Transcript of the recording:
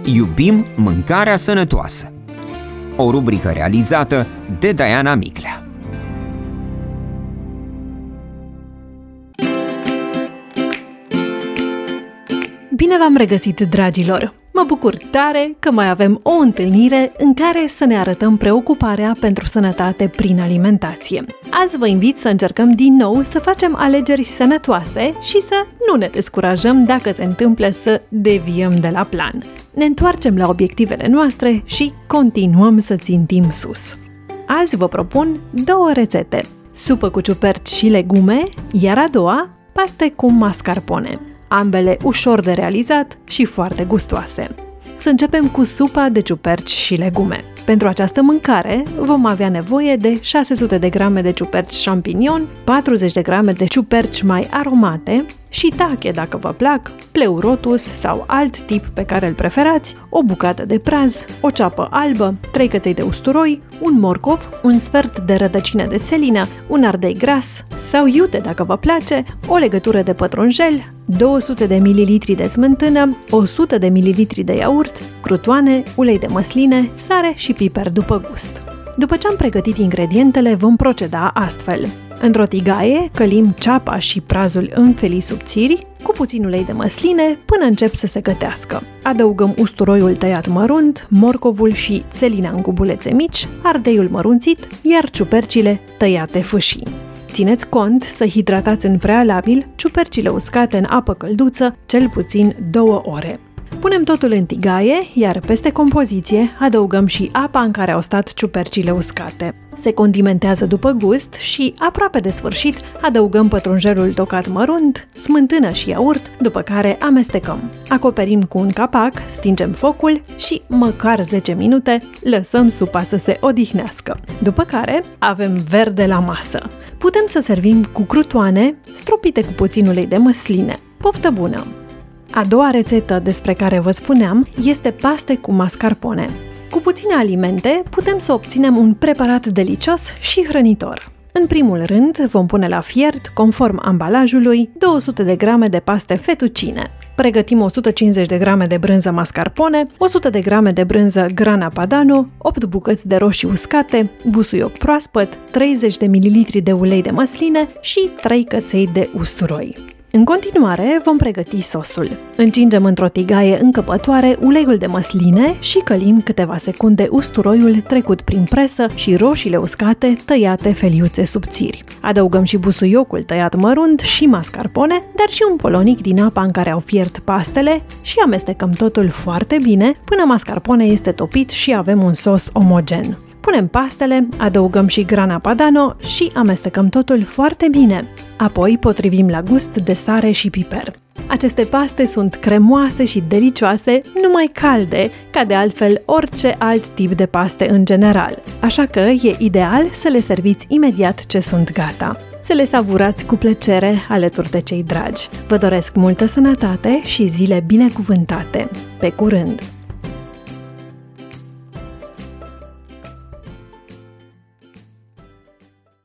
Iubim mâncarea sănătoasă. O rubrică realizată de Diana Miclea. Bine v-am regăsit, dragilor! Mă bucur tare că mai avem o întâlnire în care să ne arătăm preocuparea pentru sănătate prin alimentație. Azi vă invit să încercăm din nou să facem alegeri sănătoase și să nu ne descurajăm dacă se întâmplă să deviem de la plan. Ne întoarcem la obiectivele noastre și continuăm să țintim sus. Azi vă propun 2 rețete: supă cu ciuperci și legume, iar a doua, paste cu mascarpone. Ambele ușor de realizat și foarte gustoase. Să începem cu supa de ciuperci și legume. Pentru această mâncare vom avea nevoie de 600 de grame de ciuperci champignon, 40 de grame de ciuperci mai aromate, shiitake dacă vă plac, pleurotus sau alt tip pe care îl preferați, o bucată de praz, o ceapă albă, 3 căței de usturoi, un morcov, un sfert de rădăcină de țelină, un ardei gras sau iute dacă vă place, o legătură de pătrunjel, 200 de ml de smântână, 100 de ml de iaurt, crutoane, ulei de măsline, sare și piper după gust. După ce am pregătit ingredientele, vom proceda astfel. Într-o tigaie călim ceapa și prazul în felii subțiri, cu puțin ulei de măsline, până încep să se gătească. Adăugăm usturoiul tăiat mărunt, morcovul și țelina în cubulețe mici, ardeiul mărunțit, iar ciupercile tăiate fâșii. Țineți cont să hidratați în prealabil ciupercile uscate în apă călduță cel puțin 2 ore. Punem totul în tigaie, iar peste compoziție adăugăm și apa în care au stat ciupercile uscate. Se condimentează după gust și, aproape de sfârșit, adăugăm pătrunjelul tocat mărunt, smântână și iaurt, după care amestecăm. Acoperim cu un capac, stingem focul și, măcar 10 minute, lăsăm supa să se odihnească. După care avem verde la masă. Putem să servim cu crutoane, stropite cu puțin ulei de măsline. Poftă bună! A doua rețetă despre care vă spuneam este paste cu mascarpone. Cu puține alimente putem să obținem un preparat delicios și hrănitor. În primul rând vom pune la fiert, conform ambalajului, 200 de grame de paste fettuccine. Pregătim 150 de grame de brânză mascarpone, 100 de grame de brânză grana padano, 8 bucăți de roșii uscate, busuioc proaspăt, 30 de ml de ulei de măsline și 3 căței de usturoi. În continuare, vom pregăti sosul. Încingem într-o tigaie încăpătoare uleiul de măsline și călim câteva secunde usturoiul trecut prin presă și roșiile uscate tăiate feliuțe subțiri. Adăugăm și busuiocul tăiat mărunt și mascarpone, dar și un polonic din apa în care au fiert pastele și amestecăm totul foarte bine până mascarpone este topit și avem un sos omogen. Punem pastele, adăugăm și grana padano și amestecăm totul foarte bine. Apoi potrivim la gust de sare și piper. Aceste paste sunt cremoase și delicioase, numai calde, ca de altfel orice alt tip de paste în general. Așa că e ideal să le serviți imediat ce sunt gata. Să le savurați cu plăcere alături de cei dragi. Vă doresc multă sănătate și zile binecuvântate. Pe curând!